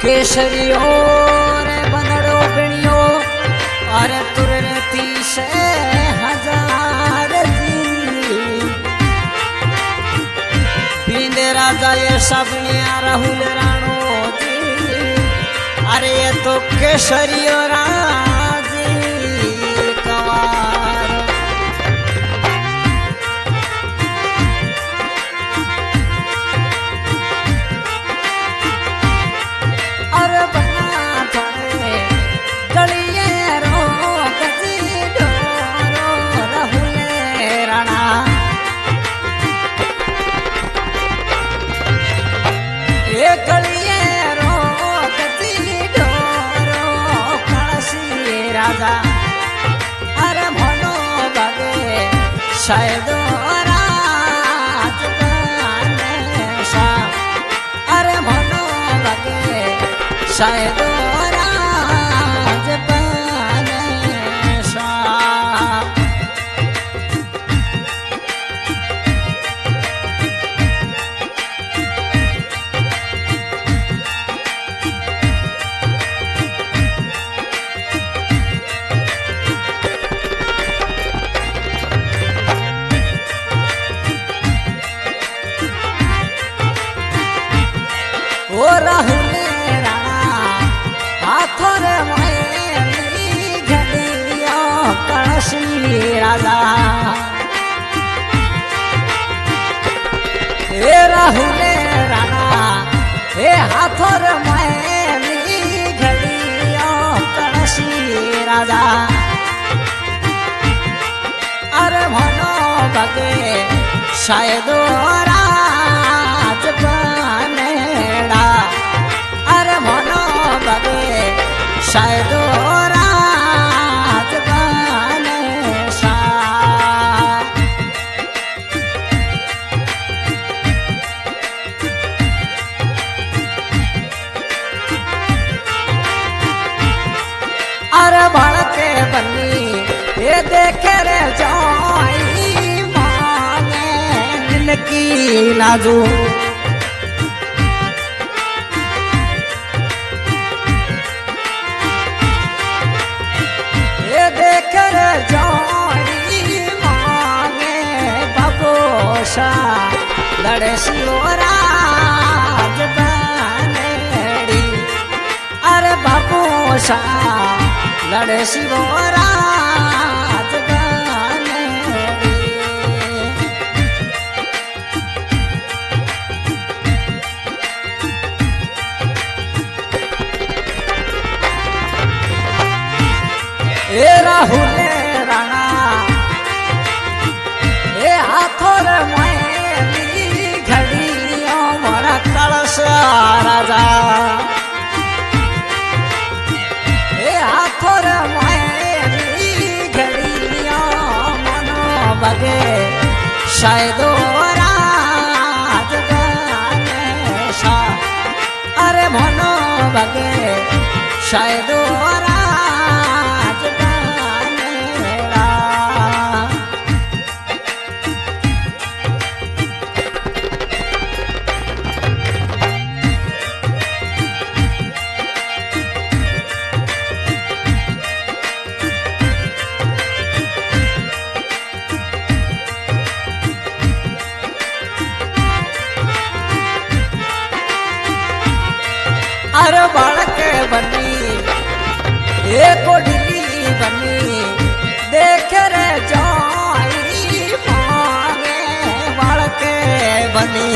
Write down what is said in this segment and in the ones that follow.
केसरियो रे बनड़ो बिणियो अरे तुर रहती से हजार जी बींदे राजा ये सबनिया राहुल राणो जी अरे ये तो केसरियो राजी कवार अरे बना थोड़े गलिए रो गजी डोरो राहुले राणा ये गलिए रो गजी डोरो कलसी राजा अरे मनो बगे शायद राज सा अरे मनो बगे शायद राज सा ओ राहुले राणा हाथों रे मेरी घड़ियों कलसी राजा ए राहुले राणा ए हाथों रे मेरी घड़ियों कलसी राजा अरे मनो बगे शायद राज बनेड़ा अरे मनो बगे शायद राज बने सा अरे भड़के बनी ये देखे रे जाई मांगे निनकी नाजू ये देखे रे जाई मांगे बबोसा लड़े शिवराज बनेड़ी अरे बबोसा लड़े शिवराज बनेड़ी ए राहुले राणा ए हाथों रे मेरी घड़ियों मोरा कलश राजा ए हाथों रे मेरी घड़ियों मनो बगे शायद राज बने सा अरे मनो बगे शायद राज बनेड़ा अरे बालके बनी ये कोडली बनी देख रे जाई मांगे बालके बनी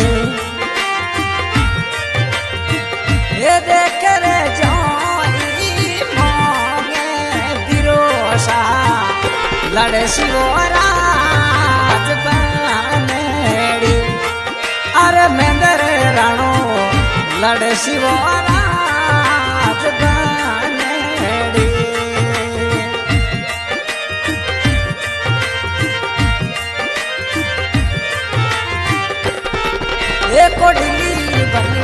ये देख रे जाई मांगे बिरोसा लड़े शिवराज बनेड़ी अरे मेंदर राणो लड़े शिवराज बनेड़ी ये कोडली बनी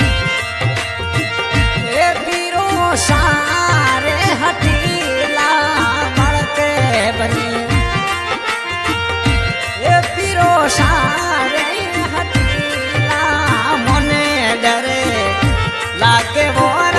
ये पीरो सारे हटीला मड़के बनी ये पीरो सारे हटीला मोने डरे लागे वो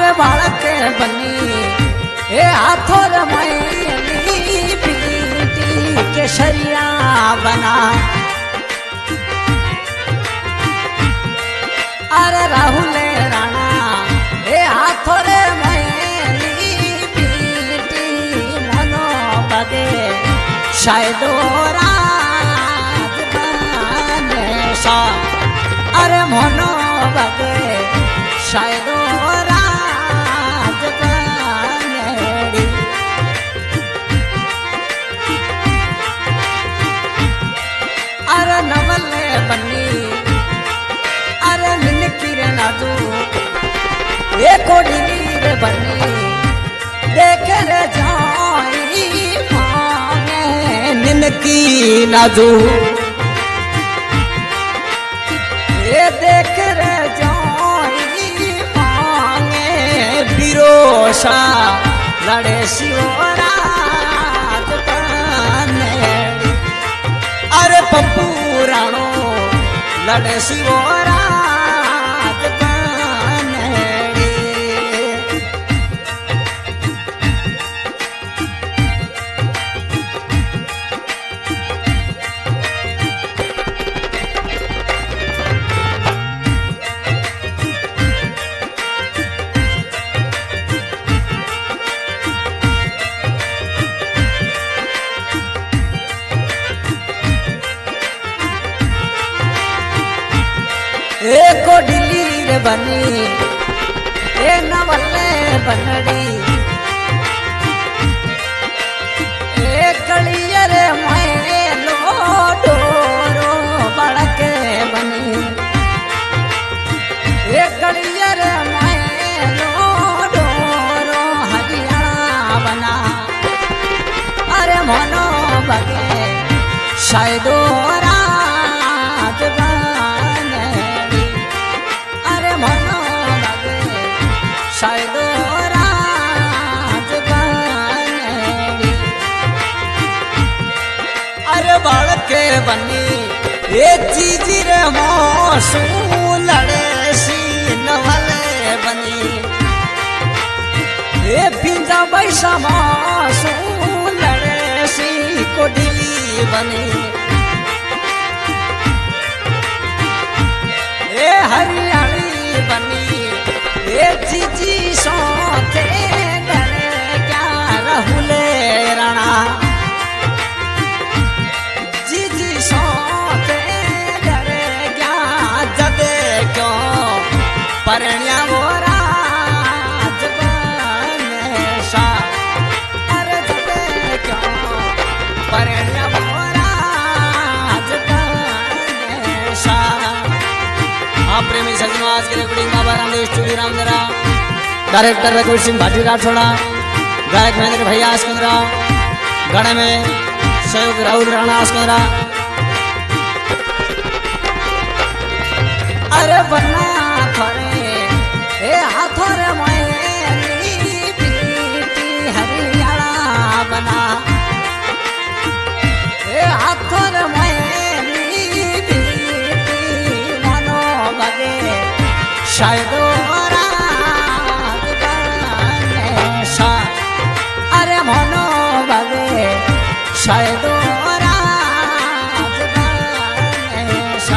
अरे बालक बनी ए हाथों रमायनी पीटी केसरिया बना। अरे राहुल राणा ए हाथों रे मैनी पीटी मनो बगे शायद राज बने सा। अरे मनो बगे शायद राज बनेड़ी। अरे नवले बनी अरे निनकी रे नाजू ये कोडी रे बनी देख रे जाई मांगे निनकी नाजू। ये देख रे जाई मांगे बिरोसा लड़े शिवराज बनेड़ी। अरे पप्पू राणो लड़े शिवराज बनेड़ी। एक डिली रे बनी ए नवले बनड़ी। एक कलिया रे मैलो डोरो बड़के बनी। एक कलिया रे मैलो डोरो हरियाणा बना। अरे मनो बगे शायद राज बनेड़ी। अरे मनो बगे शायद राज बनेड़ी। अरे बालके बनी ए चीजी रे मौसू लड़े सी नवले बनी। ए पिंजा बैसा मौसू लड़े सी कोडिली बनी। ए हरियाणी बनी ए जीजी सोते डरे क्या राहुले राणा। जीजी सोते डरे क्या जदे क्यों परण्या वो राज बने सा। अरे जदे क्यों परण्या वो राज बने सा। आप प्रेमी सज्जनों आज के recording Baba Ramdev studio Ramdara. Director रघुवीर सिंह भाटी राठौड़ा, गायक महेंद्र भैया आसकंदरा, गाने में सहयोग राहुल राणा आसकंदरा। अरे बना थोरे ए हाथों रे मैनी पीटी हरियाणा बना। ए हाथों रे मैनी पीटी मनो बगे शायद राज बने सा। अरे मनो बगे शायद राज बने सा।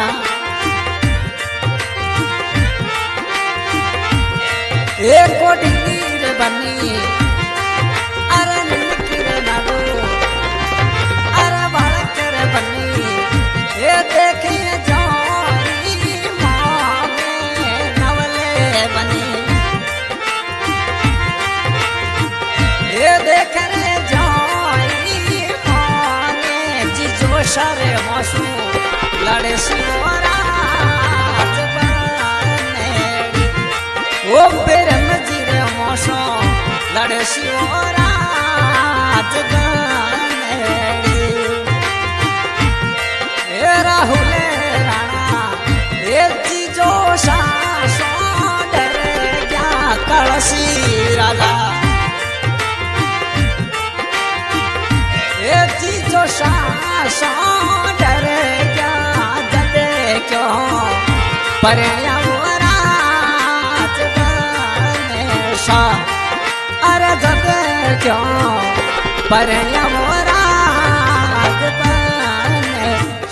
एक कोडी रे बनी अरे निनकी रे नाडू। अरे बालक रे बनी ये देखे जाई मांगे नवले बनी। ये देख रे जाई मांगे जीजो सारे मौसू लड़े शिवराज बनेड़ी। ओ बेरम जीरे मौसू लड़े शिवराज बनेड़ी। ए राहुल राणा ए जीजो सासो डरे क्या कलसी राजा। ए जीजो सासो डरे क्या जदे क्यों परण्या वो राज बने जो पर मोर